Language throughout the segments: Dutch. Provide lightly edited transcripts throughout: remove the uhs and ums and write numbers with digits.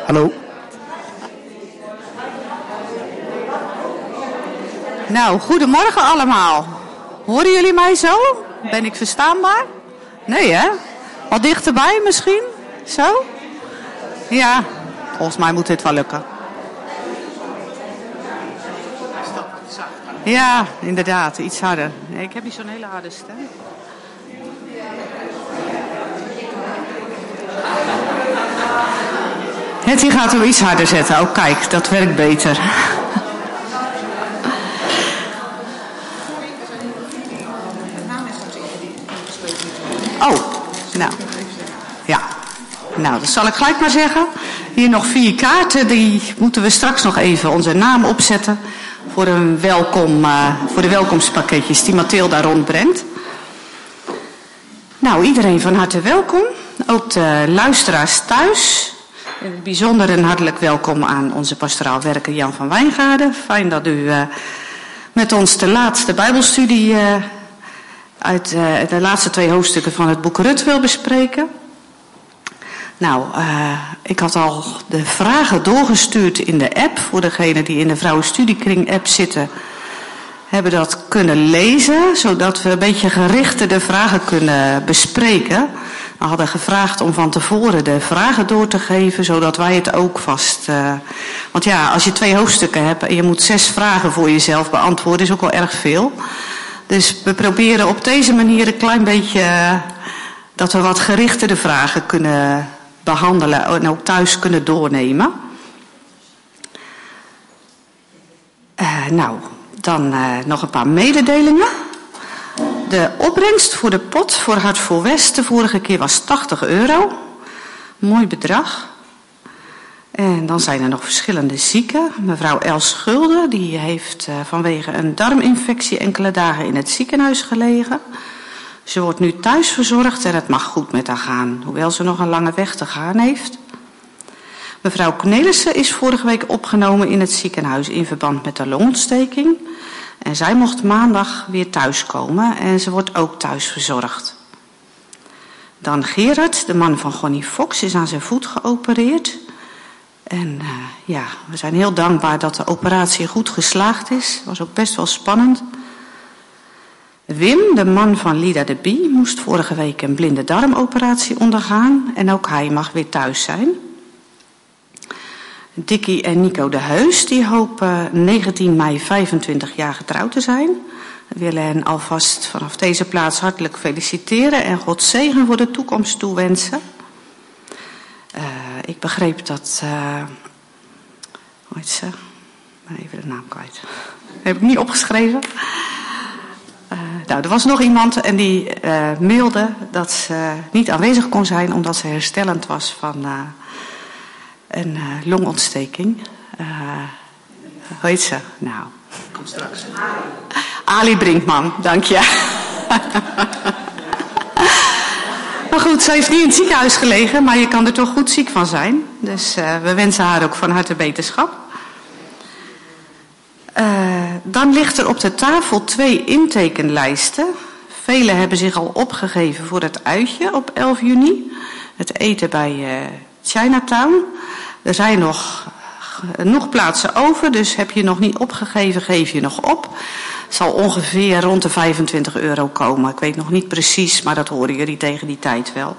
Hallo. Nou, goedemorgen allemaal. Horen jullie mij zo? Ben ik verstaanbaar? Nee, hè? Wat dichterbij misschien? Zo? Ja, volgens mij moet dit wel lukken. Ja, inderdaad, iets harder. Nee, ik heb niet zo'n hele harde stem. Hetty gaat hem iets harder zetten. Oh, kijk, dat werkt beter. Oh, nou. Ja. Nou, dat zal ik gelijk maar zeggen. Hier nog 4 kaarten. Die moeten we straks nog even onze naam opzetten. Voor de welkomstpakketjes die Mathilda rondbrengt. Nou, iedereen van harte welkom. Ook de luisteraars thuis. In het bijzonder een hartelijk welkom aan onze pastoraal werker Jan van Wijngaarden. Fijn dat u met ons de laatste Bijbelstudie uit de laatste 2 hoofdstukken van het boek Rut wil bespreken. Nou, ik had al de vragen doorgestuurd in de app. Voor degenen die in de Vrouwenstudiekring app zitten, hebben dat kunnen lezen, zodat we een beetje gerichter de vragen kunnen bespreken. We hadden gevraagd om van tevoren de vragen door te geven, zodat wij het ook vast... want ja, als je 2 hoofdstukken hebt en je moet 6 vragen voor jezelf beantwoorden, is ook wel erg veel. Dus we proberen op deze manier een klein beetje dat we wat gerichter de vragen kunnen behandelen en ook thuis kunnen doornemen. Nou, dan nog een paar mededelingen. De opbrengst voor de pot voor Hart voor West de vorige keer was €80. Mooi bedrag. En dan zijn er nog verschillende zieken. Mevrouw Els Schulden, die heeft vanwege een darminfectie enkele dagen in het ziekenhuis gelegen. Ze wordt nu thuis verzorgd en het mag goed met haar gaan, hoewel ze nog een lange weg te gaan heeft. Mevrouw Cornelissen is vorige week opgenomen in het ziekenhuis in verband met de longontsteking. En zij mocht maandag weer thuiskomen en ze wordt ook thuis verzorgd. Dan Gerard, de man van Gonnie Fox, is aan zijn voet geopereerd. En ja, we zijn heel dankbaar dat de operatie goed geslaagd is. Was ook best wel spannend. Wim, de man van Lida de Bie, moest vorige week een blinde darmoperatie ondergaan. En ook hij mag weer thuis zijn. Dikkie en Nico de Heus, die hopen 19 mei 25 jaar getrouwd te zijn. We willen hen alvast vanaf deze plaats hartelijk feliciteren en God zegen voor de toekomst toewensen. Ik begreep dat... hoe heet ze? Even de naam kwijt. Heb ik niet opgeschreven. Nou, er was nog iemand en die mailde dat ze niet aanwezig kon zijn omdat ze herstellend was van een longontsteking. Hoe heet ze? Nou. Kom straks. Ali Brinkman, dank je. Maar goed, ze heeft niet in het ziekenhuis gelegen, maar je kan er toch goed ziek van zijn. Dus we wensen haar ook van harte beterschap. Dan ligt er op de tafel 2 intekenlijsten. Velen hebben zich al opgegeven voor het uitje op 11 juni. Het eten bij Chinatown. Er zijn nog genoeg plaatsen over, dus heb je nog niet opgegeven, geef je nog op. Het zal ongeveer rond de €25 komen. Ik weet nog niet precies, maar dat horen jullie tegen die tijd wel.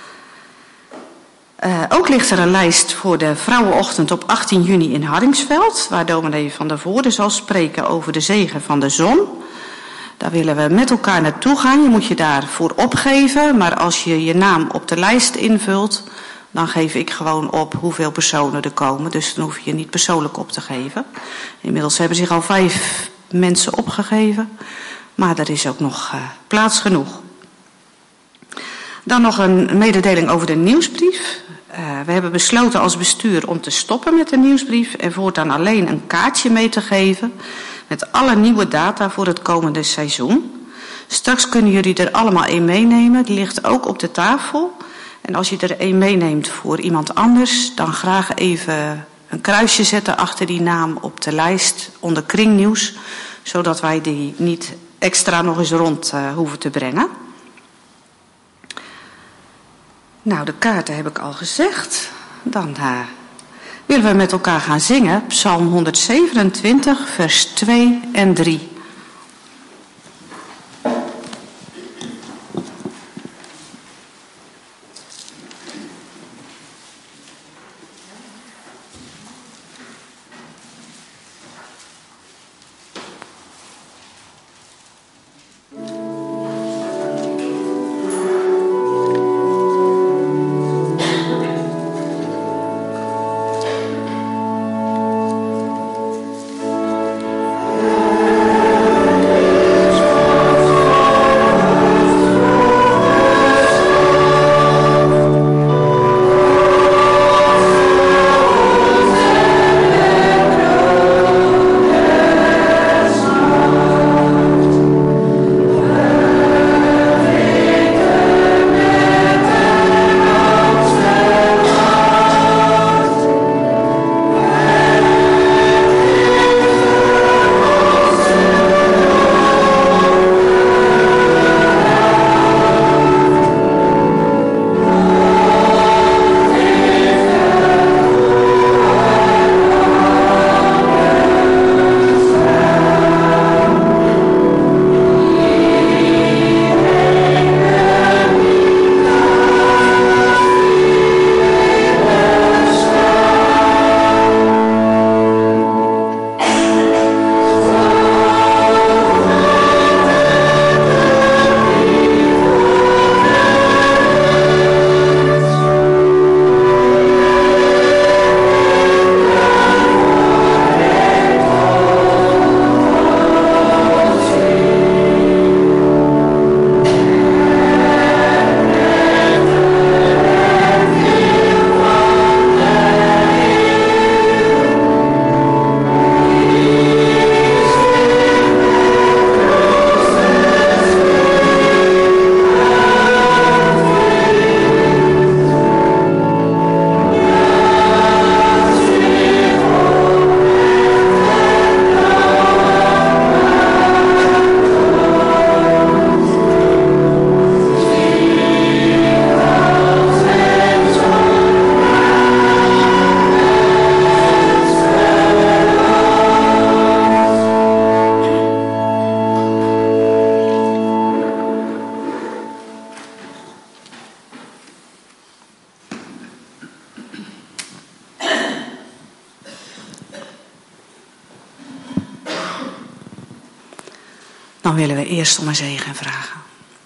Ook ligt er een lijst voor de Vrouwenochtend op 18 juni in Hardingsveld, waar dominee Van der Voorde zal spreken over de zegen van de zon. Daar willen we met elkaar naartoe gaan. Je moet je daarvoor opgeven, maar als je je naam op de lijst invult, dan geef ik gewoon op hoeveel personen er komen. Dus dan hoef je je niet persoonlijk op te geven. Inmiddels hebben zich al 5 mensen opgegeven, maar er is ook nog plaats genoeg. Dan nog een mededeling over de nieuwsbrief. We hebben besloten als bestuur om te stoppen met de nieuwsbrief en voortaan alleen een kaartje mee te geven met alle nieuwe data voor het komende seizoen. Straks kunnen jullie er allemaal één meenemen. Die ligt ook op de tafel. En als je er één meeneemt voor iemand anders, dan graag even een kruisje zetten achter die naam op de lijst onder kringnieuws, zodat wij die niet extra nog eens rond hoeven te brengen. Nou, de kaarten heb ik al gezegd. Dan willen we met elkaar gaan zingen, Psalm 127, vers 2 en 3. Dan willen we eerst om een zegen vragen.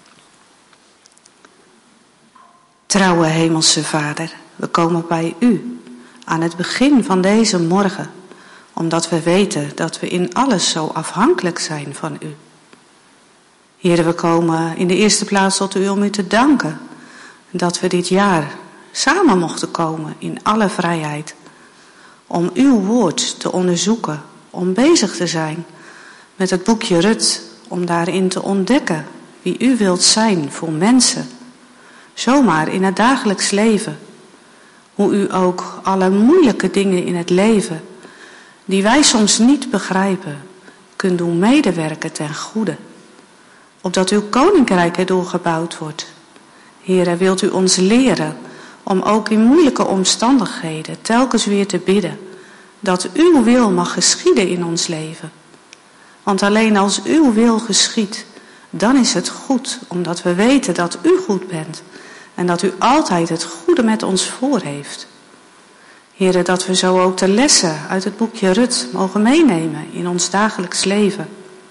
Trouwe Hemelse Vader, we komen bij U aan het begin van deze morgen, omdat we weten dat we in alles zo afhankelijk zijn van U. Heere, we komen in de eerste plaats tot U om U te danken dat we dit jaar samen mochten komen in alle vrijheid, om Uw woord te onderzoeken, om bezig te zijn met het boekje Rut, om daarin te ontdekken wie U wilt zijn voor mensen, zomaar in het dagelijks leven. Hoe U ook alle moeilijke dingen in het leven, die wij soms niet begrijpen, kunt doen medewerken ten goede. Opdat Uw koninkrijk erdoor gebouwd wordt. Heere, wilt U ons leren om ook in moeilijke omstandigheden telkens weer te bidden, dat Uw wil mag geschieden in ons leven. Want alleen als Uw wil geschiet, dan is het goed, omdat we weten dat U goed bent en dat U altijd het goede met ons voor heeft. Heere, dat we zo ook de lessen uit het boekje Rut mogen meenemen in ons dagelijks leven.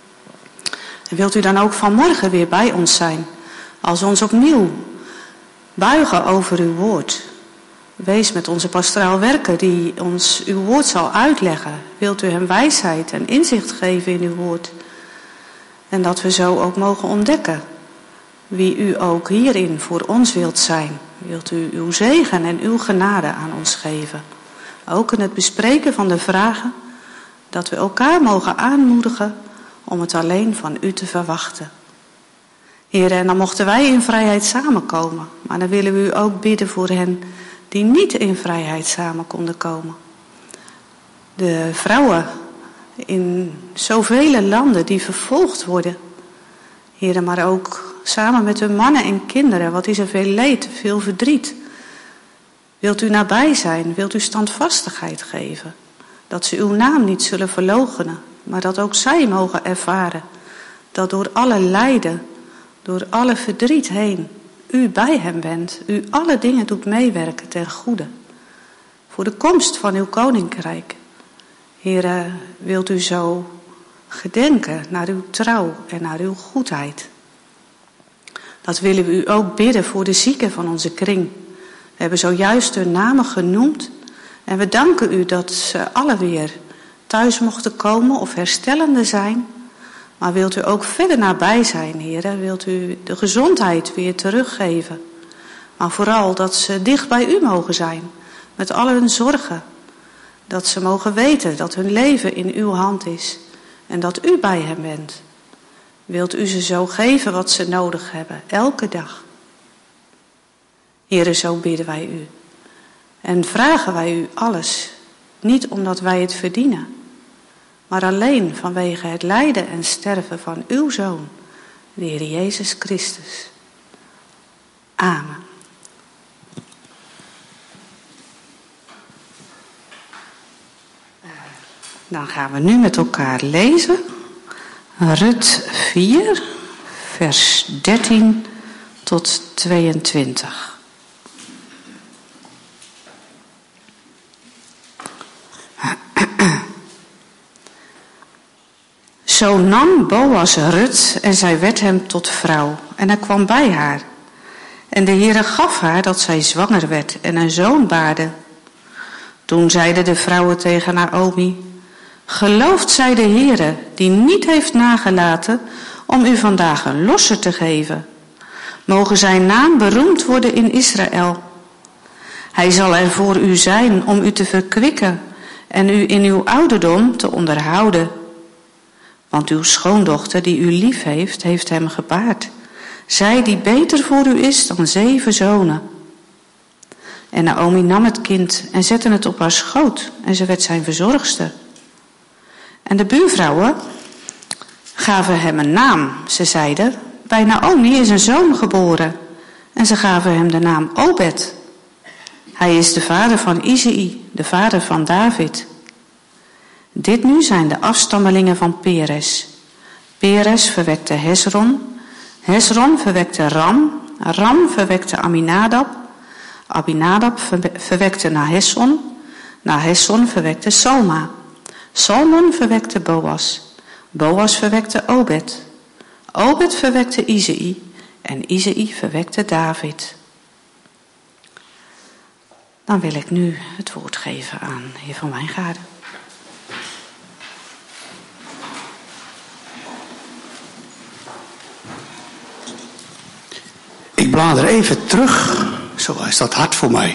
En wilt U dan ook vanmorgen weer bij ons zijn, als we ons opnieuw buigen over Uw woord. Wees met onze pastoraal werker die ons Uw woord zal uitleggen. Wilt U hem wijsheid en inzicht geven in Uw woord. En dat we zo ook mogen ontdekken wie U ook hierin voor ons wilt zijn. Wilt U Uw zegen en Uw genade aan ons geven. Ook in het bespreken van de vragen, dat we elkaar mogen aanmoedigen om het alleen van U te verwachten. Heer, en dan mochten wij in vrijheid samenkomen. Maar dan willen we U ook bidden voor hen die niet in vrijheid samen konden komen. De vrouwen in zoveel landen die vervolgd worden. Heer, maar ook samen met hun mannen en kinderen. Wat is er veel leed, veel verdriet. Wilt u nabij zijn? Wilt u standvastigheid geven? Dat ze uw naam niet zullen verloochenen, maar dat ook zij mogen ervaren dat door alle lijden, door alle verdriet heen, u bij hem bent. U alle dingen doet meewerken ten goede. Voor de komst van uw koninkrijk. Heere, wilt u zo gedenken naar uw trouw en naar uw goedheid. Dat willen we u ook bidden voor de zieken van onze kring. We hebben zojuist hun namen genoemd. En we danken u dat ze alle weer thuis mochten komen of herstellende zijn. Maar wilt u ook verder nabij zijn, Heer. Wilt u de gezondheid weer teruggeven. Maar vooral dat ze dicht bij u mogen zijn. Met al hun zorgen. Dat ze mogen weten dat hun leven in uw hand is. En dat u bij hen bent. Wilt u ze zo geven wat ze nodig hebben. Elke dag. Heere, zo bidden wij u. En vragen wij u alles. Niet omdat wij het verdienen. Maar alleen vanwege het lijden en sterven van uw Zoon, de Heer Jezus Christus. Amen. Dan gaan we nu met elkaar lezen. Rut 4, vers 13 tot 22. Zo nam Boas Rut en zij werd hem tot vrouw en hij kwam bij haar. En de Heere gaf haar dat zij zwanger werd en een zoon baarde. Toen zeiden de vrouwen tegen Naomi: gelooft zij de Heere, die niet heeft nagelaten om u vandaag een losser te geven. Mogen zijn naam beroemd worden in Israël. Hij zal er voor u zijn om u te verkwikken en u in uw ouderdom te onderhouden. Want uw schoondochter die u lief heeft, heeft hem gebaard. Zij die beter voor u is dan 7 zonen. En Naomi nam het kind en zette het op haar schoot en ze werd zijn verzorgster. En de buurvrouwen gaven hem een naam. Ze zeiden: bij Naomi is een zoon geboren. En ze gaven hem de naam Obed. Hij is de vader van Isaï, de vader van David. Dit nu zijn de afstammelingen van Peres. Peres verwekte Hezron. Hezron verwekte Ram. Ram verwekte Aminadab. Aminadab verwekte Nahesson. Nahesson verwekte Salma. Salmon verwekte Boas. Boas verwekte Obed. Obed verwekte Isaï. En Isaï verwekte David. Dan wil ik nu het woord geven aan de heer Van Wijngaarden. Ik blader even terug, zo is dat hard voor mij.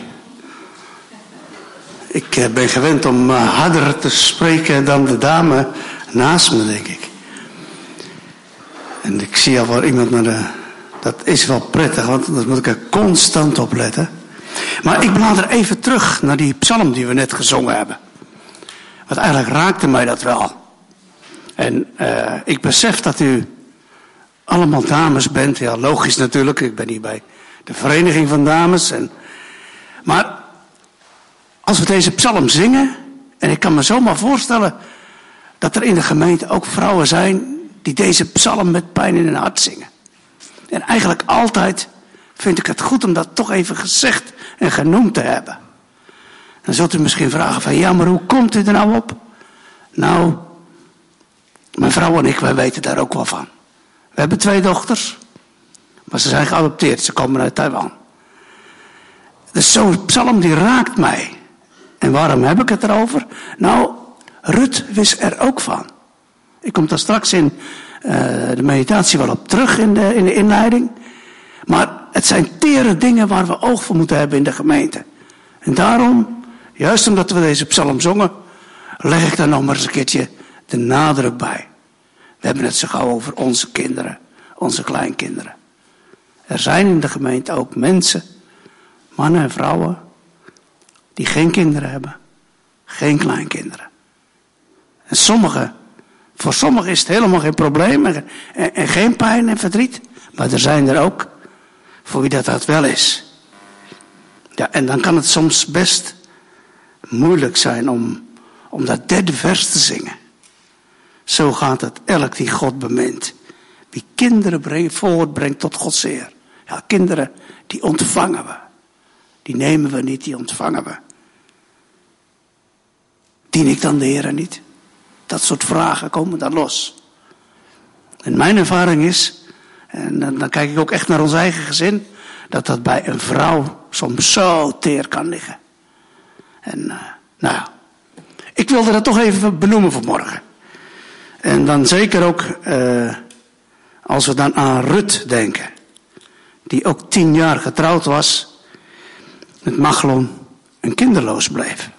Ik ben gewend om harder te spreken dan de dame naast me, denk ik. En ik zie al wel iemand naar dat is wel prettig, want daar moet ik er constant op letten. Maar ik blader even terug naar die psalm die we net gezongen hebben. Want eigenlijk raakte mij dat wel. En ik besef dat u allemaal dames bent. Ja, logisch natuurlijk. Ik ben hier bij de vereniging van dames. Maar als we deze psalm zingen, en ik kan me zomaar voorstellen dat er in de gemeente ook vrouwen zijn die deze psalm met pijn in hun hart zingen. En eigenlijk altijd vind ik het goed om dat toch even gezegd en genoemd te hebben. Dan zult u misschien vragen van, ja, maar hoe komt u er nou op? Nou, mijn vrouw en ik, wij weten daar ook wel van. We hebben 2 dochters, maar ze zijn geadopteerd. Ze komen uit Taiwan. Dus zo'n psalm die raakt mij. En waarom heb ik het erover? Nou, Rut wist er ook van. Ik kom daar straks in de meditatie wel op terug in de inleiding. Maar het zijn tere dingen waar we oog voor moeten hebben in de gemeente. En daarom, juist omdat we deze psalm zongen, leg ik daar nog maar eens een keertje de nadruk bij. We hebben het zo gauw over onze kinderen, onze kleinkinderen. Er zijn in de gemeente ook mensen, mannen en vrouwen, die geen kinderen hebben, geen kleinkinderen. En voor sommigen is het helemaal geen probleem en geen pijn en verdriet. Maar er zijn er ook voor wie dat wel is. Ja, en dan kan het soms best moeilijk zijn om dat derde vers te zingen. Zo gaat het elk die God bemint. Wie kinderen voortbrengt tot Gods eer. Ja, kinderen, die ontvangen we. Die nemen we niet, die ontvangen we. Dien ik dan de Heer niet? Dat soort vragen komen dan los. En mijn ervaring is, en dan kijk ik ook echt naar ons eigen gezin, dat bij een vrouw soms zo teer kan liggen. En nou ja, ik wilde dat toch even benoemen vanmorgen. En dan zeker ook als we dan aan Rut denken. Die ook 10 jaar getrouwd was met Machlon en kinderloos bleef.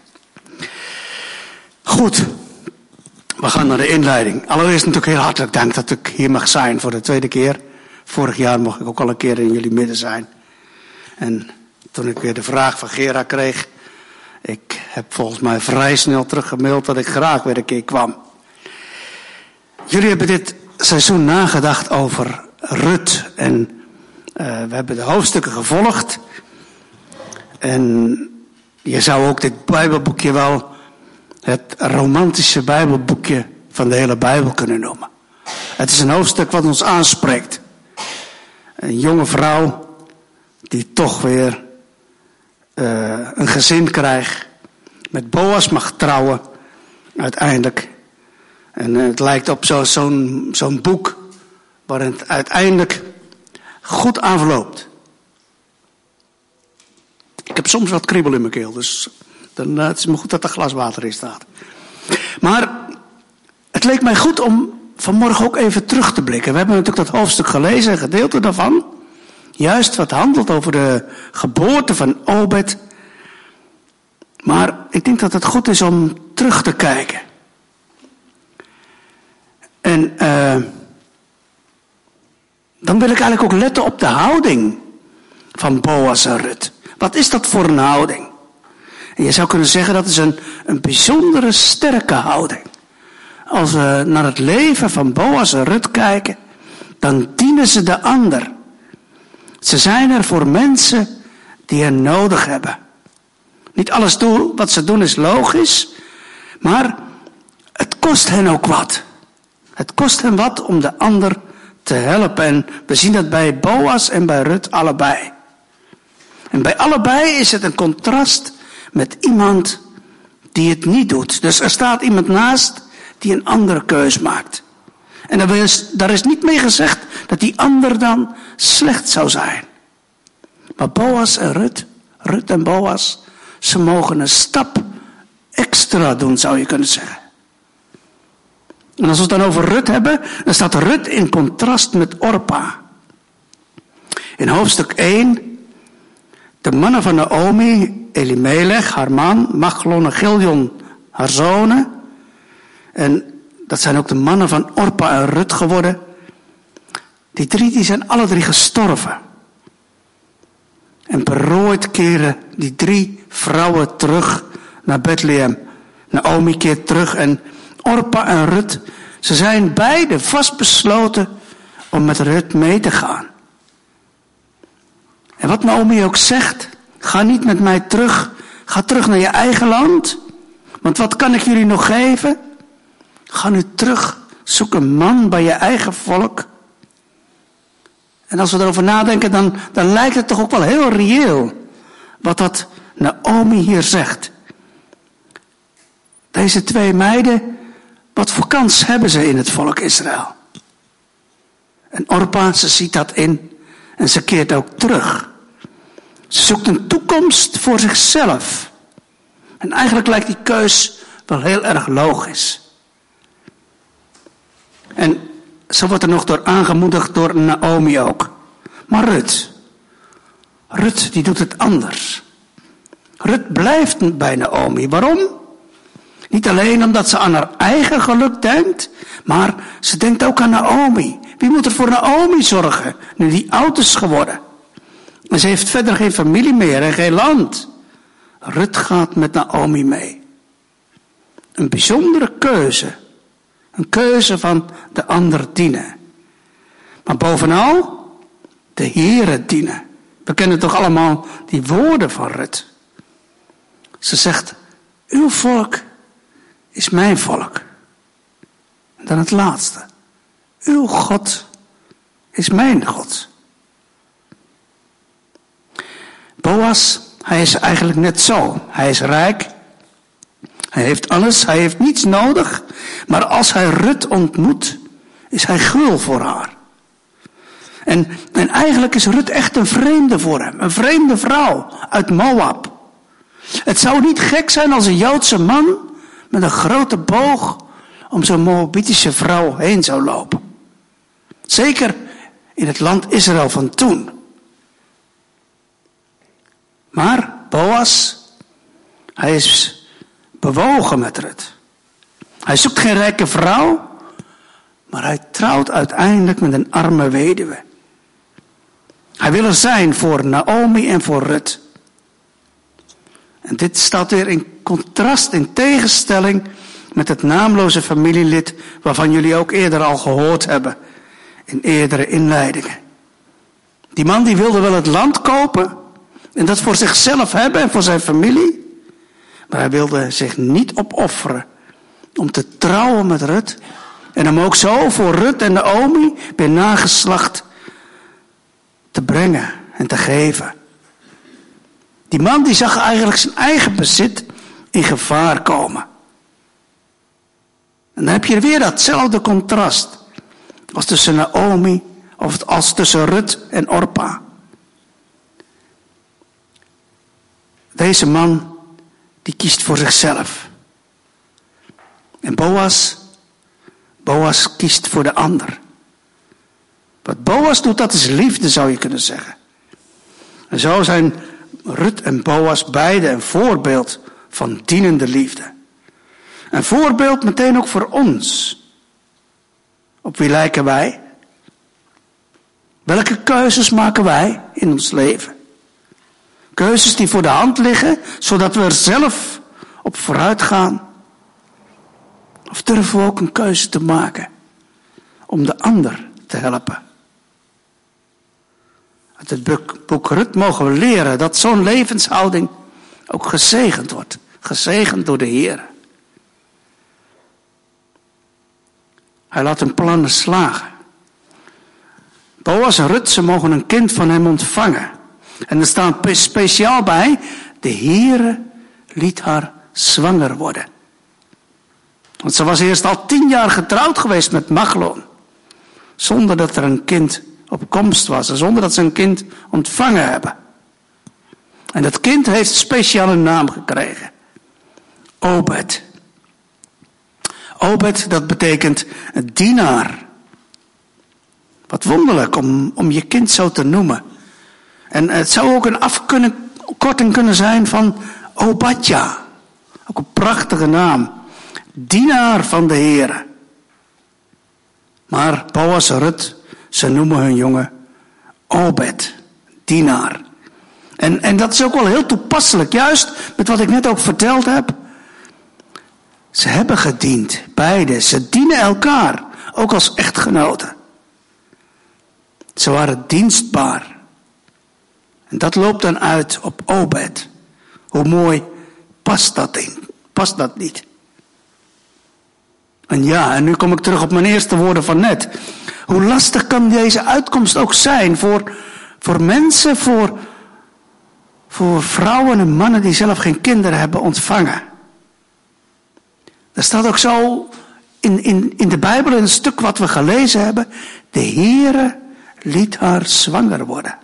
Goed, we gaan naar de inleiding. Allereerst natuurlijk heel hartelijk dank dat ik hier mag zijn voor de tweede keer. Vorig jaar mocht ik ook al een keer in jullie midden zijn. En toen ik weer de vraag van Gera kreeg, ik heb volgens mij vrij snel teruggemaild dat ik graag weer een keer kwam. Jullie hebben dit seizoen nagedacht over Rut en we hebben de hoofdstukken gevolgd. En je zou ook dit Bijbelboekje wel het romantische Bijbelboekje van de hele Bijbel kunnen noemen. Het is een hoofdstuk wat ons aanspreekt. Een jonge vrouw die toch weer een gezin krijgt. Met Boas mag trouwen uiteindelijk. En het lijkt op zo'n boek waarin het uiteindelijk goed afloopt. Ik heb soms wat kriebel in mijn keel, dus dan het is me goed dat er glas water in staat. Maar het leek mij goed om vanmorgen ook even terug te blikken. We hebben natuurlijk dat hoofdstuk gelezen, een gedeelte daarvan. Juist wat handelt over de geboorte van Obed. Maar ik denk dat het goed is om terug te kijken. En dan wil ik eigenlijk ook letten op de houding van Boas en Rut. Wat is dat voor een houding? En je zou kunnen zeggen dat is een bijzondere sterke houding. Als we naar het leven van Boas en Rut kijken, dan dienen ze de ander. Ze zijn er voor mensen die hen nodig hebben. Niet alles wat ze doen is logisch, maar het kost hen ook wat. Het kost hen wat om de ander te helpen. En we zien dat bij Boas en bij Rut allebei. En bij allebei is het een contrast met iemand die het niet doet. Dus er staat iemand naast die een andere keus maakt. En daar is niet mee gezegd dat die ander dan slecht zou zijn. Maar Boas en Rut en Boas, ze mogen een stap extra doen, zou je kunnen zeggen. En als we het dan over Rut hebben, dan staat Rut in contrast met Orpa. In hoofdstuk 1, de mannen van Naomi, Elimelech, haar man, Machlon en Chilion, haar zonen. En dat zijn ook de mannen van Orpa en Rut geworden. Die 3 die zijn alle 3 gestorven. En berooid keren die 3 vrouwen terug naar Bethlehem. Naomi keert terug en Orpa en Rut, ze zijn beide vastbesloten om met Rut mee te gaan. En wat Naomi ook zegt, ga niet met mij terug, ga terug naar je eigen land. Want wat kan ik jullie nog geven? Ga nu terug, zoek een man bij je eigen volk. En als we erover nadenken, dan lijkt het toch ook wel heel reëel wat dat Naomi hier zegt. Deze 2 meiden, wat voor kans hebben ze in het volk Israël? En Orpa, ze ziet dat in en ze keert ook terug. Ze zoekt een toekomst voor zichzelf. En eigenlijk lijkt die keus wel heel erg logisch. En zo wordt er nog door aangemoedigd door Naomi ook. Maar Rut die doet het anders. Rut blijft bij Naomi. Waarom? Niet alleen omdat ze aan haar eigen geluk denkt, maar ze denkt ook aan Naomi. Wie moet er voor Naomi zorgen, nu die oud is geworden? En ze heeft verder geen familie meer en geen land. Rut gaat met Naomi mee. Een bijzondere keuze. Een keuze van de ander dienen. Maar bovenal, de Heere dienen. We kennen toch allemaal die woorden van Rut. Ze zegt, uw volk is mijn volk. En dan het laatste. Uw God is mijn God. Boas, hij is eigenlijk net zo. Hij is rijk. Hij heeft alles. Hij heeft niets nodig. Maar als hij Rut ontmoet, is hij gul voor haar. En eigenlijk is Rut echt een vreemde voor hem. Een vreemde vrouw uit Moab. Het zou niet gek zijn als een Joodse man met een grote boog om zo'n Moabitische vrouw heen zou lopen. Zeker in het land Israël van toen. Maar Boas, hij is bewogen met Rut. Hij zoekt geen rijke vrouw, maar hij trouwt uiteindelijk met een arme weduwe. Hij wil er zijn voor Naomi en voor Rut. En dit staat weer in contrast, in tegenstelling met het naamloze familielid waarvan jullie ook eerder al gehoord hebben in eerdere inleidingen. Die man die wilde wel het land kopen en dat voor zichzelf hebben en voor zijn familie, maar hij wilde zich niet opofferen om te trouwen met Rut en hem ook zo voor Rut en Naomi bij nageslacht te brengen en te geven. Die man die zag eigenlijk zijn eigen bezit in gevaar komen. En dan heb je weer datzelfde contrast als tussen Naomi of als tussen Rut en Orpa. Deze man die kiest voor zichzelf. En Boas kiest voor de ander. Wat Boas doet, dat is liefde, zou je kunnen zeggen. En zo zijn Rut en Boas beide een voorbeeld van dienende liefde. Een voorbeeld meteen ook voor ons. Op wie lijken wij? Welke keuzes maken wij in ons leven? Keuzes die voor de hand liggen, zodat we er zelf op vooruit gaan. Of durven we ook een keuze te maken om de ander te helpen? Uit het boek Rut mogen we leren dat zo'n levenshouding ook gezegend wordt. Gezegend door de Heer. Hij laat hun plannen slagen. Boas en Rut, ze mogen een kind van hem ontvangen. En er staat speciaal bij, de Heere liet haar zwanger worden. Want ze was eerst al 10 jaar getrouwd geweest met Machlon. Zonder dat er een kind op komst was. En zonder dat ze een kind ontvangen hebben. En dat kind heeft een speciale naam gekregen. Obed. Obed, dat betekent een dienaar. Wat wonderlijk om je kind zo te noemen. En het zou ook een afkorting kunnen zijn van Obadja. Ook een prachtige naam. Dienaar van de Heere. Maar Boas en Rut, ze noemen hun jongen Obed. Dienaar. En dat is ook wel heel toepasselijk. Juist met wat ik net ook verteld heb. Ze hebben gediend. Beide. Ze dienen elkaar. Ook als echtgenoten. Ze waren dienstbaar. En dat loopt dan uit op Obed. Hoe mooi past dat niet? En ja, en nu kom ik terug op mijn eerste woorden van net. Hoe lastig kan deze uitkomst ook zijn voor mensen, voor vrouwen en mannen die zelf geen kinderen hebben ontvangen. Er staat ook zo in de Bijbel, in een stuk wat we gelezen hebben. De Heere liet haar zwanger worden.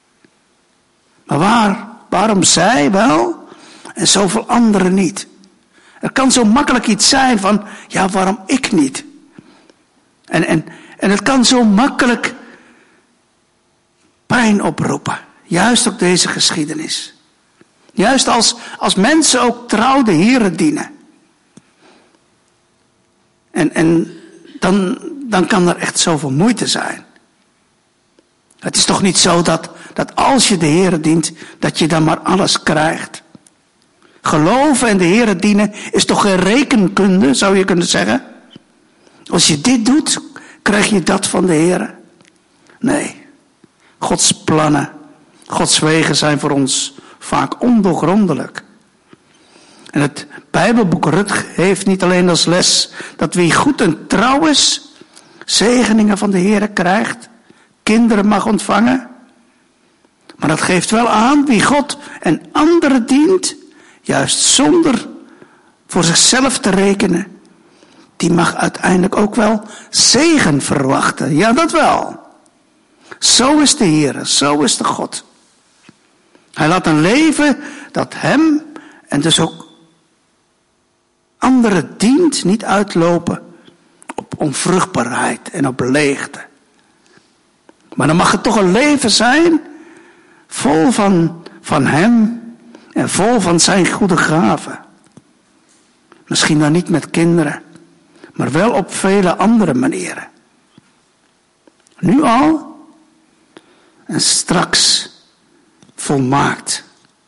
Maar waarom zij wel en zoveel anderen niet? Er kan zo makkelijk iets zijn van, ja, waarom ik niet? En het kan zo makkelijk pijn oproepen. Juist ook deze geschiedenis. Juist als mensen ook trouw de Heere dienen. En dan kan er echt zoveel moeite zijn. Het is toch niet zo dat als je de Heere dient, dat je dan maar alles krijgt. Geloven en de Heere dienen is toch geen rekenkunde, zou je kunnen zeggen? Als je dit doet, krijg je dat van de Heere? Nee. Gods plannen Gods wegen zijn voor ons vaak ondoorgrondelijk. En het Bijbelboek Rut heeft niet alleen als les dat wie goed en trouw is, zegeningen van de Heere krijgt, kinderen mag ontvangen. Maar dat geeft wel aan wie God en anderen dient, juist zonder voor zichzelf te rekenen, die mag uiteindelijk ook wel zegen verwachten. Ja, dat wel. Zo is de Heere, zo is de God. Hij laat een leven dat hem en dus ook anderen dient niet uitlopen op onvruchtbaarheid en op leegte. Maar dan mag het toch een leven zijn vol van hem en vol van zijn goede gaven. Misschien dan niet met kinderen, maar wel op vele andere manieren. Nu al en straks volmaakt.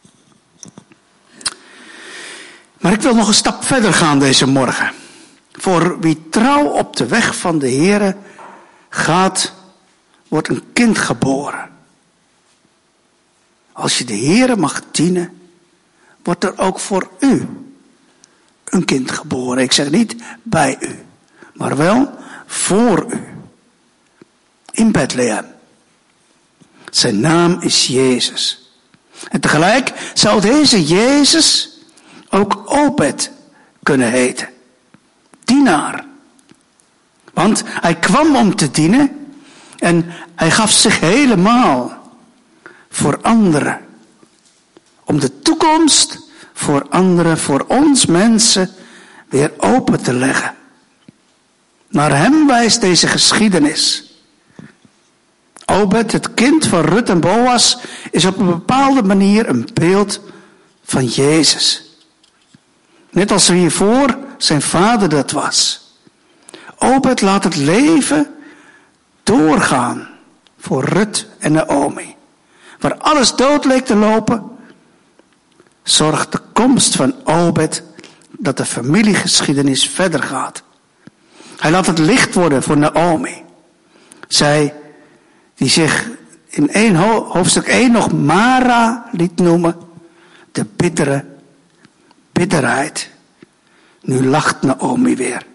Maar ik wil nog een stap verder gaan deze morgen. Voor wie trouw op de weg van de Heere gaat, wordt een kind geboren. Als je de Heere mag dienen, wordt er ook voor u een kind geboren. Ik zeg niet bij u, maar wel voor u. In Bethlehem. Zijn naam is Jezus. En tegelijk zou deze Jezus ook Obed kunnen heten. Dienaar. Want hij kwam om te dienen en hij gaf zich helemaal voor anderen. Om de toekomst voor anderen, voor ons mensen, weer open te leggen. Naar hem wijst deze geschiedenis. Obed, het kind van Rut en Boas, is op een bepaalde manier een beeld van Jezus. Net als hiervoor zijn vader dat was. Obed laat het leven doorgaan voor Rut en Naomi. Waar alles dood leek te lopen, zorgt de komst van Obed dat de familiegeschiedenis verder gaat. Hij laat het licht worden voor Naomi. Zij die zich in hoofdstuk 1 nog Mara liet noemen, de bitterheid. Nu lacht Naomi weer.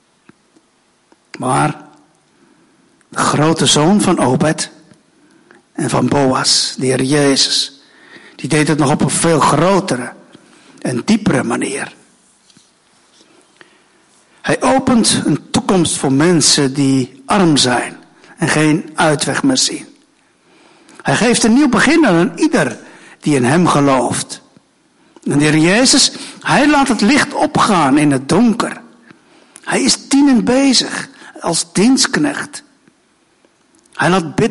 Maar de grote zoon van Obed en van Boas, de Heer Jezus, die deed het nog op een veel grotere en diepere manier. Hij opent een toekomst voor mensen die arm zijn en geen uitweg meer zien. Hij geeft een nieuw begin aan ieder die in hem gelooft. En de Heer Jezus, hij laat het licht opgaan in het donker. Hij is dienend bezig als dienstknecht. Hij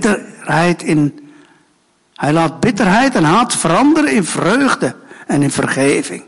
laat bitterheid en haat veranderen in vreugde en in vergeving.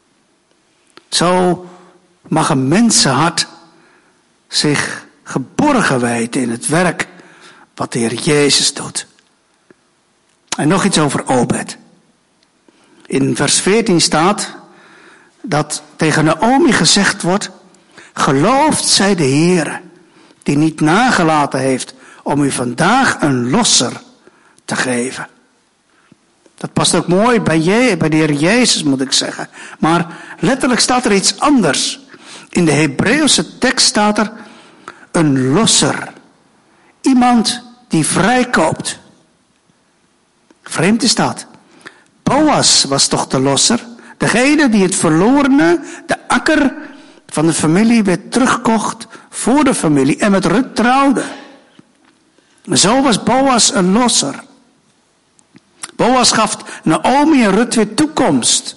Zo mag een mensenhart zich geborgen weten in het werk wat de Heer Jezus doet. En nog iets over Obed. In vers 14 staat dat tegen Naomi gezegd wordt: gelooft zij de Heere, die niet nagelaten heeft om u vandaag een losser te geven. Dat past ook mooi bij de Heer Jezus, moet ik zeggen. Maar letterlijk staat er iets anders. In de Hebreeuwse tekst staat er een losser. Iemand die vrijkoopt. Vreemd is dat. Boas was toch de losser? Degene die het verlorene, de akker van de familie weer terugkocht voor de familie en met Rut trouwde. Zo was Boas een losser. Boas gaf Naomi en Rut weer toekomst.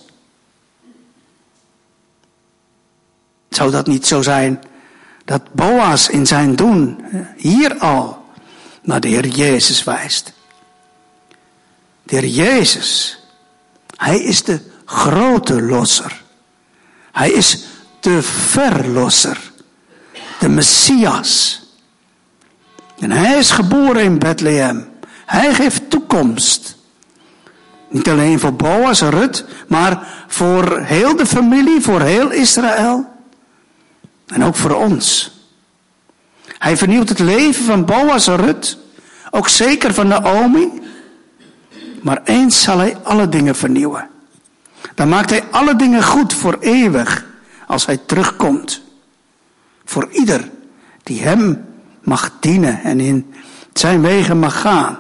Zou dat niet zo zijn dat Boas in zijn doen hier al naar de Heer Jezus wijst? De Heer Jezus, hij is de grote losser. Hij is de verlosser, de Messias. En hij is geboren in Bethlehem. Hij geeft toekomst. Niet alleen voor Boas en Rut, maar voor heel de familie, voor heel Israël. En ook voor ons. Hij vernieuwt het leven van Boas en Rut. Ook zeker van Naomi. Maar eens zal hij alle dingen vernieuwen. Dan maakt hij alle dingen goed voor eeuwig als hij terugkomt. Voor ieder die hem mag dienen en in zijn wegen mag gaan.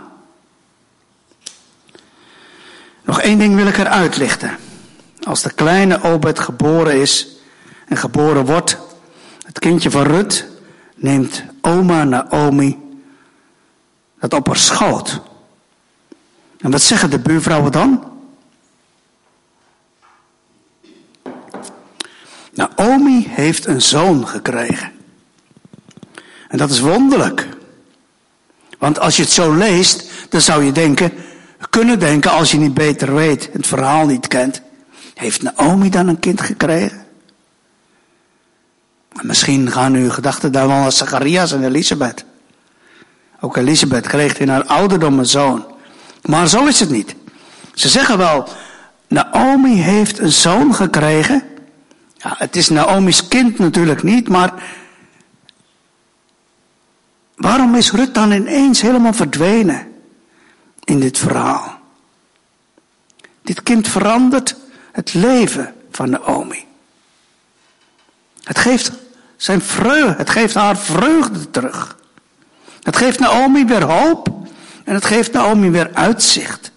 Nog één ding wil ik eruit lichten. Als de kleine Obed geboren is en geboren wordt, het kindje van Rut, neemt oma Naomi dat op haar schoot. En wat zeggen de buurvrouwen dan? Naomi heeft een zoon gekregen. En dat is wonderlijk. Want als je het zo leest, dan zou je kunnen denken, als je niet beter weet, het verhaal niet kent. Heeft Naomi dan een kind gekregen? En misschien gaan uw gedachten dan wel naar Zacharias en Elisabeth. Ook Elisabeth kreeg in haar ouderdom een zoon. Maar zo is het niet. Ze zeggen wel, Naomi heeft een zoon gekregen. Ja, het is Naomi's kind natuurlijk niet, maar waarom is Rut dan ineens helemaal verdwenen in dit verhaal? Dit kind verandert het leven van Naomi. Het geeft haar vreugde terug. Het geeft Naomi weer hoop en het geeft Naomi weer uitzicht.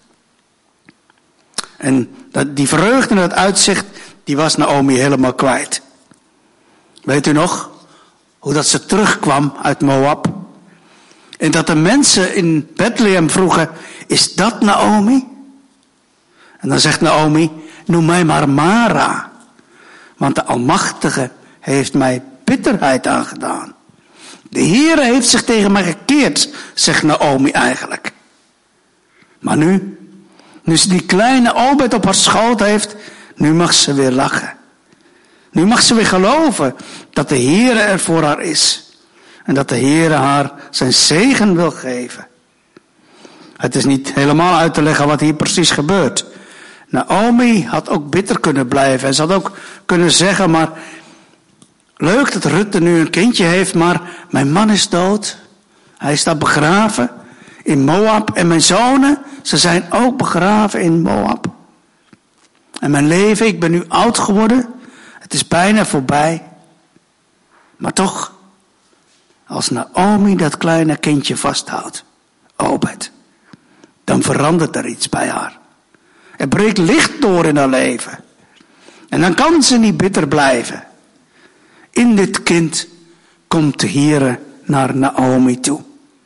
En die vreugde en het uitzicht, die was Naomi helemaal kwijt. Weet u nog hoe dat ze terugkwam uit Moab? En dat de mensen in Bethlehem vroegen, is dat Naomi? En dan zegt Naomi, noem mij maar Mara. Want de Almachtige heeft mij bitterheid aangedaan. De Heere heeft zich tegen mij gekeerd, zegt Naomi eigenlijk. Maar nu ze die kleine Obed op haar schoot heeft, nu mag ze weer lachen. Nu mag ze weer geloven dat de Heere er voor haar is. En dat de Heere haar zijn zegen wil geven. Het is niet helemaal uit te leggen wat hier precies gebeurt. Naomi had ook bitter kunnen blijven. En ze had ook kunnen zeggen, maar leuk dat Rutte nu een kindje heeft, maar mijn man is dood. Hij staat begraven in Moab. En mijn zonen, ze zijn ook begraven in Moab. En mijn leven, ik ben nu oud geworden. Het is bijna voorbij. Maar toch, als Naomi dat kleine kindje vasthoudt, Obed, dan verandert er iets bij haar. Er breekt licht door in haar leven. En dan kan ze niet bitter blijven. In dit kind komt de Heere naar Naomi toe.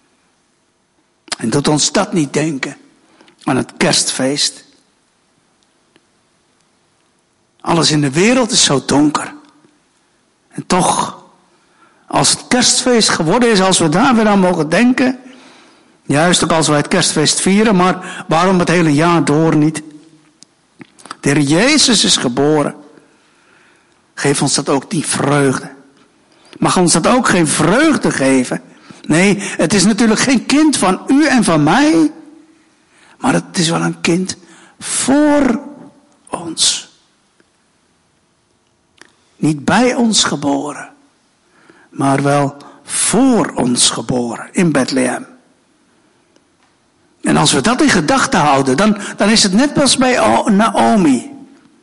En doet ons dat niet denken aan het kerstfeest. Alles in de wereld is zo donker. En toch, als het kerstfeest geworden is, als we daar weer aan mogen denken, juist ook als wij het kerstfeest vieren, maar waarom het hele jaar door niet? De Heer Jezus is geboren. Geef ons dat ook die vreugde. Mag ons dat ook geen vreugde geven? Nee, het is natuurlijk geen kind van u en van mij. Maar het is wel een kind voor ons. Niet bij ons geboren. Maar wel voor ons geboren in Bethlehem. En als we dat in gedachten houden, dan is het net als bij Naomi.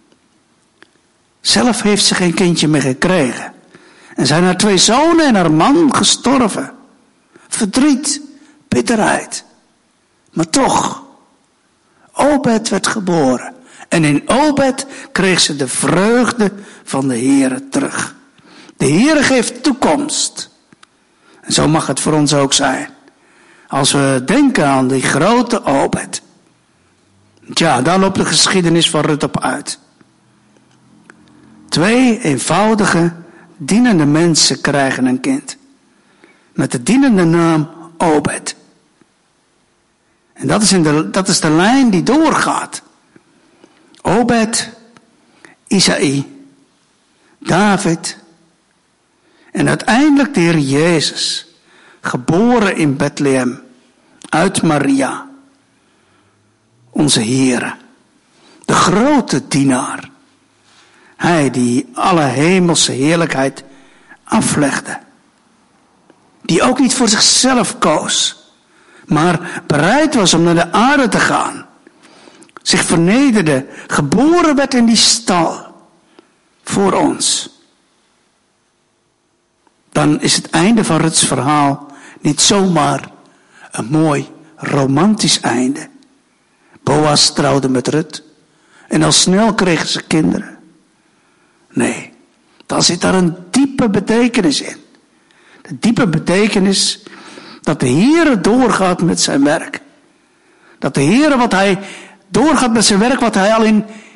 Zelf heeft ze geen kindje meer gekregen. En zijn haar 2 zonen en haar man gestorven. Verdriet, bitterheid. Maar toch, Obed werd geboren. En in Obed kreeg ze de vreugde van de Heere terug. De Heere geeft toekomst. En zo mag het voor ons ook zijn. Als we denken aan die grote Obed. Tja, daar loopt de geschiedenis van Rut op uit. 2 eenvoudige, dienende mensen krijgen een kind. Met de dienende naam Obed. En dat is de lijn die doorgaat. Obed, Isaï, David en uiteindelijk de Heer Jezus. Geboren in Bethlehem, uit Maria. Onze Heere, de grote dienaar. Hij die alle hemelse heerlijkheid aflegde. Die ook niet voor zichzelf koos, maar bereid was om naar de aarde te gaan. zich vernederde, geboren werd in die stal voor ons. Dan is het einde van Ruths verhaal niet zomaar een mooi romantisch einde. Boas trouwde met Rut en al snel kregen ze kinderen. Nee, dan zit daar een diepe betekenis in. De diepe betekenis dat de Heere doorgaat met zijn werk. Dat de Heere wat hij doorgaat met zijn werk wat hij al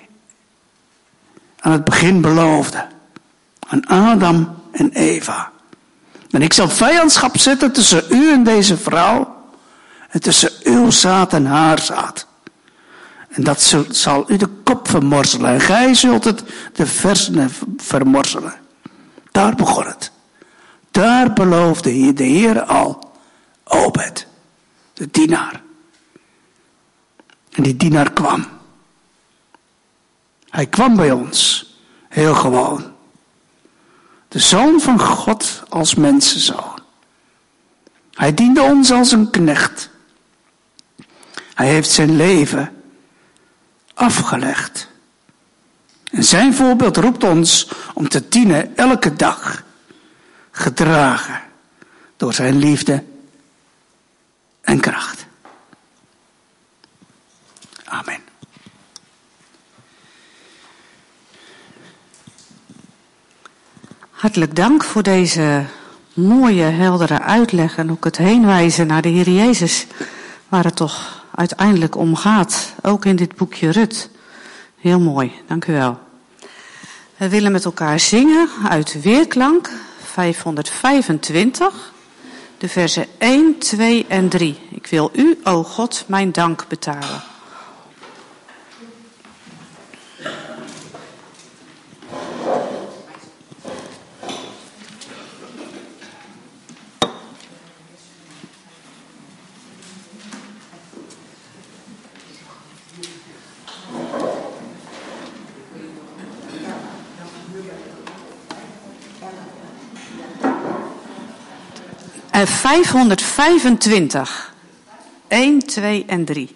aan het begin beloofde. Aan Adam en Eva. En ik zal vijandschap zetten tussen u en deze vrouw. En tussen uw zaad en haar zaad. En dat zal u de kop vermorzelen. En gij zult het de versenen vermorzelen. Daar begon het. Daar beloofde de Heer al Obed, de dienaar. En die dienaar kwam. Hij kwam bij ons. Heel gewoon. De Zoon van God als mensenzoon. Hij diende ons als een knecht. Hij heeft zijn leven afgelegd. En zijn voorbeeld roept ons om te dienen elke dag. Gedragen door zijn liefde en kracht. Amen. Hartelijk dank voor deze mooie, heldere uitleg en ook het heenwijzen naar de Heer Jezus, waar het toch uiteindelijk om gaat, ook in dit boekje Rut. Heel mooi, dank u wel. We willen met elkaar zingen uit Weerklank 525, de versen 1, 2 en 3. Ik wil u, o God, mijn dank betalen. En 525. 1, 2 en 3.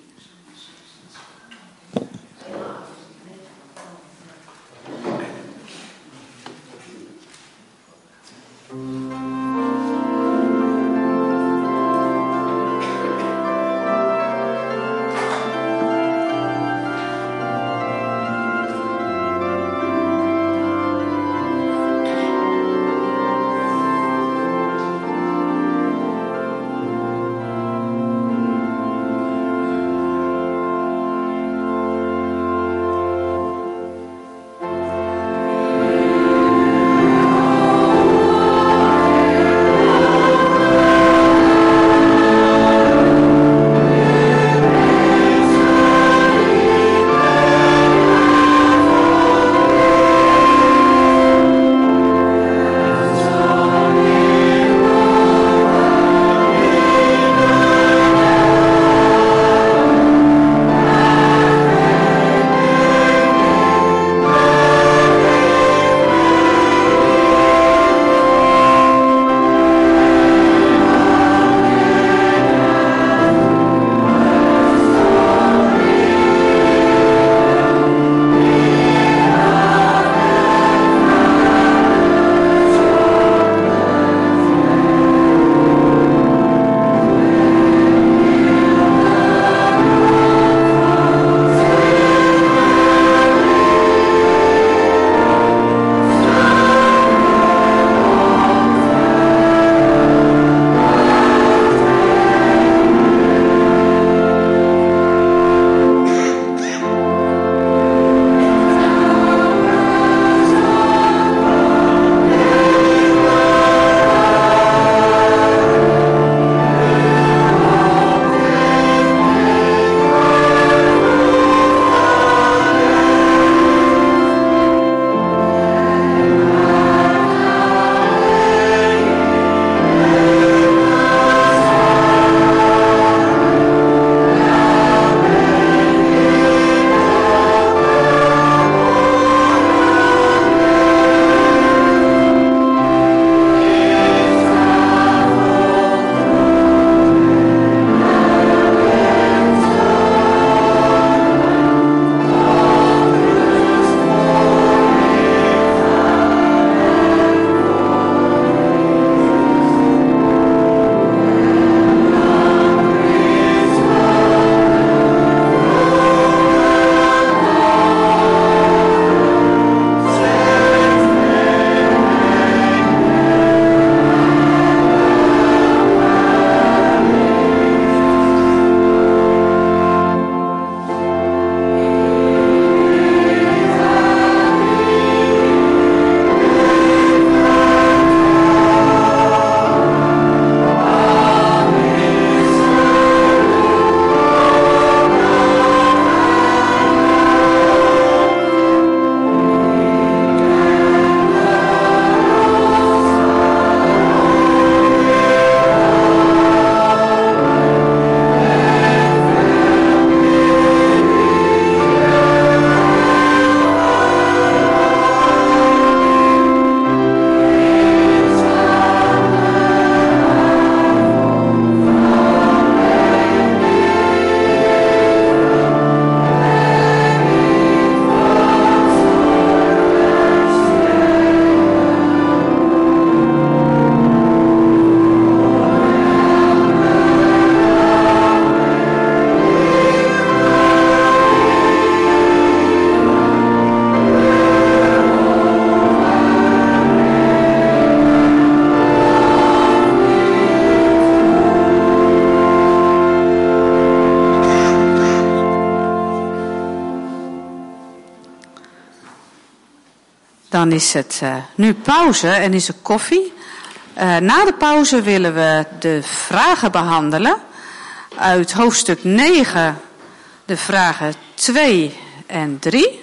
Dan is het nu pauze en is er koffie. Na de pauze willen we de vragen behandelen. Uit hoofdstuk 9 de vragen 2 en 3.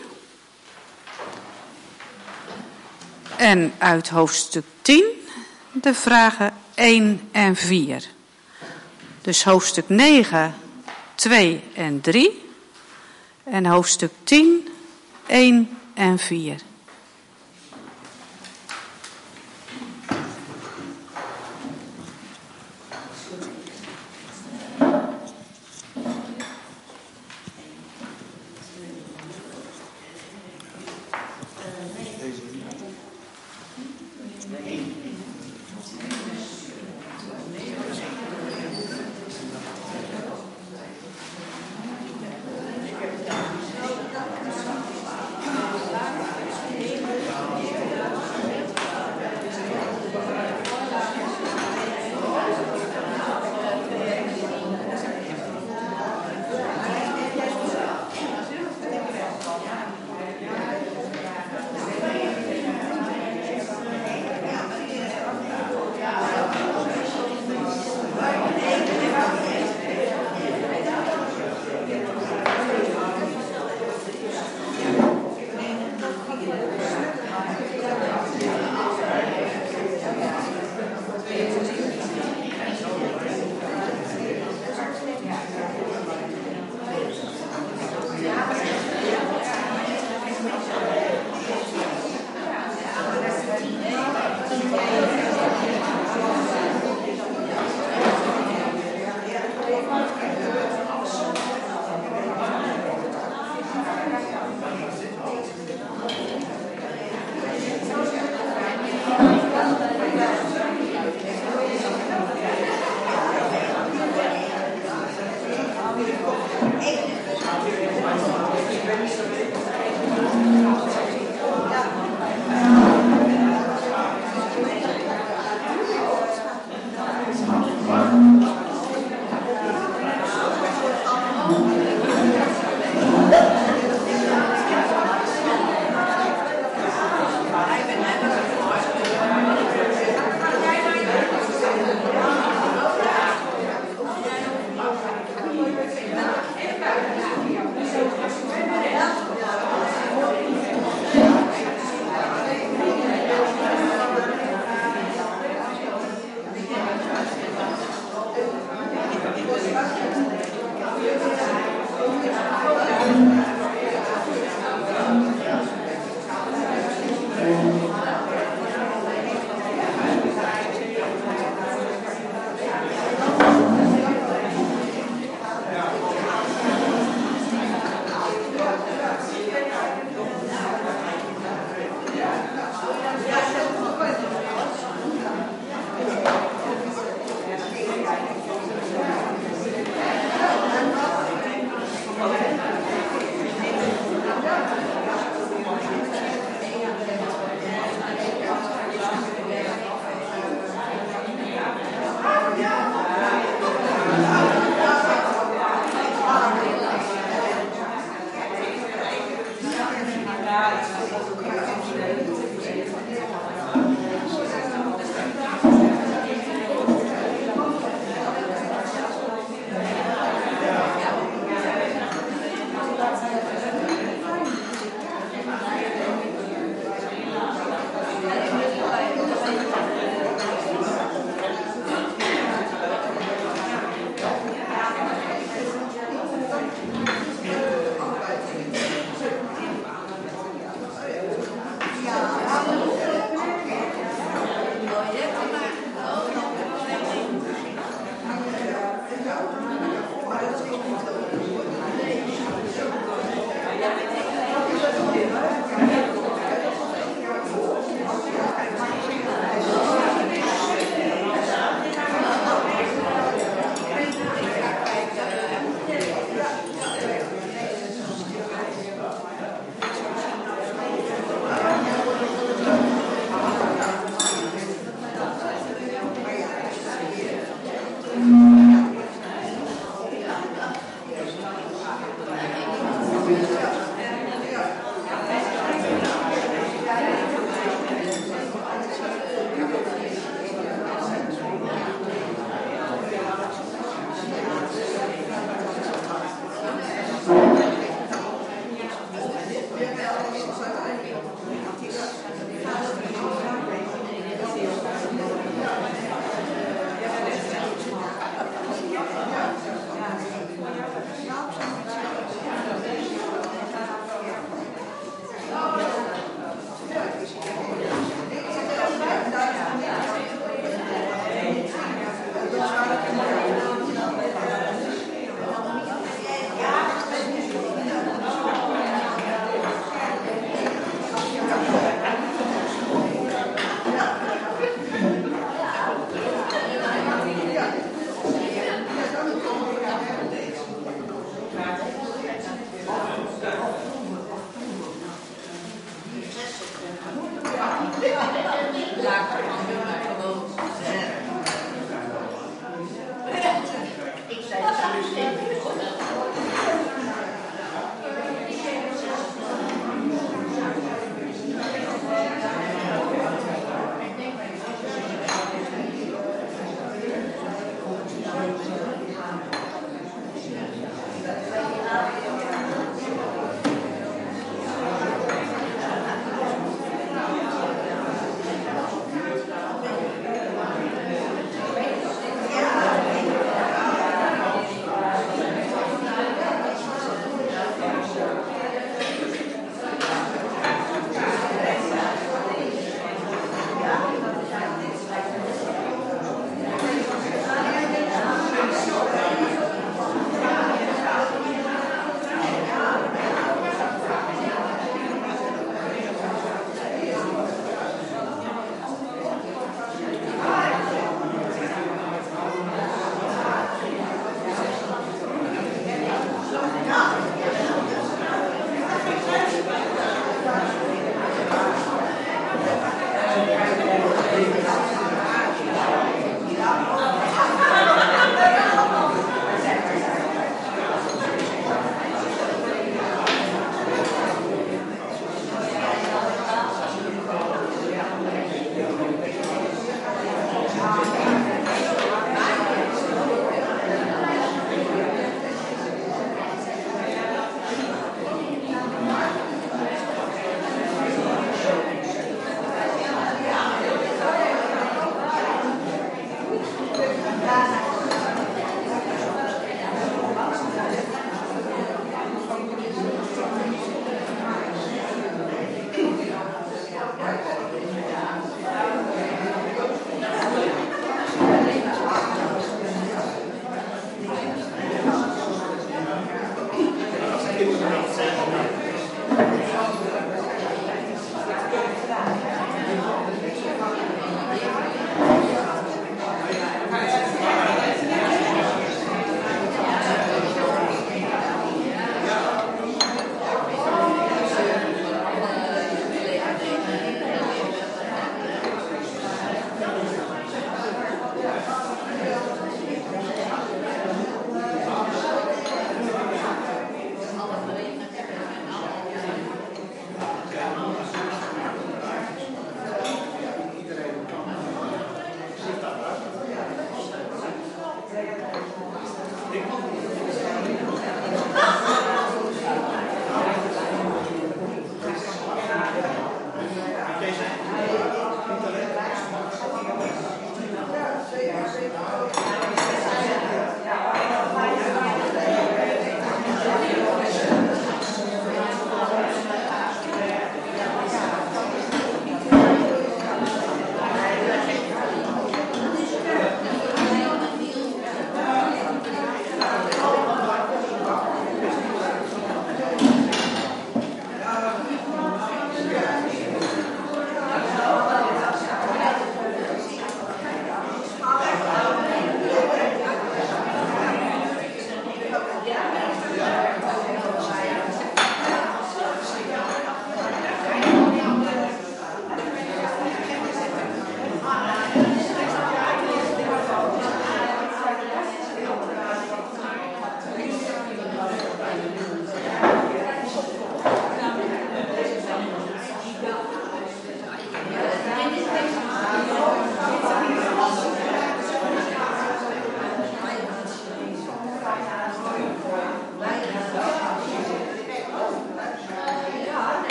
En uit hoofdstuk 10 de vragen 1 en 4. Dus hoofdstuk 9, 2 en 3. En hoofdstuk 10, 1 en 4.